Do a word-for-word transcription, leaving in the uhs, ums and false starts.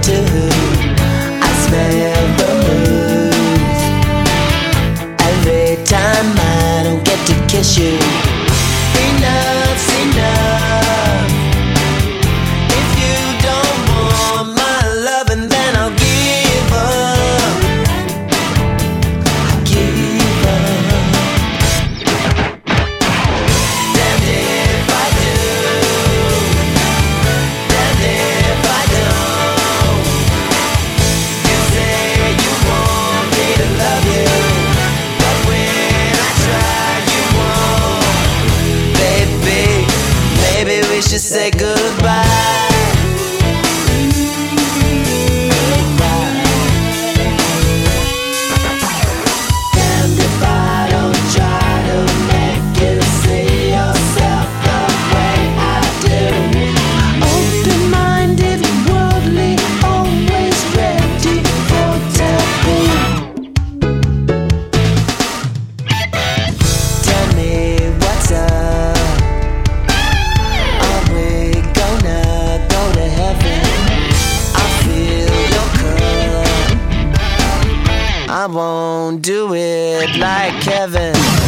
to who? I smell the blues every time I don't get to kiss you. Enough's enough. If you don't want my loving, then I'll give up. I'll give up. Damned if I do, damned if I don't. You say you want me to love you, but when I try you won't. Baby, maybe we should say goodbye. Damned if I don't try to make you see yourself the way I do. Open-minded, worldly, always ready for taboo. Tell me what's up. Are we gonna go to heaven? I feel your cup. I won't do it like Kevin.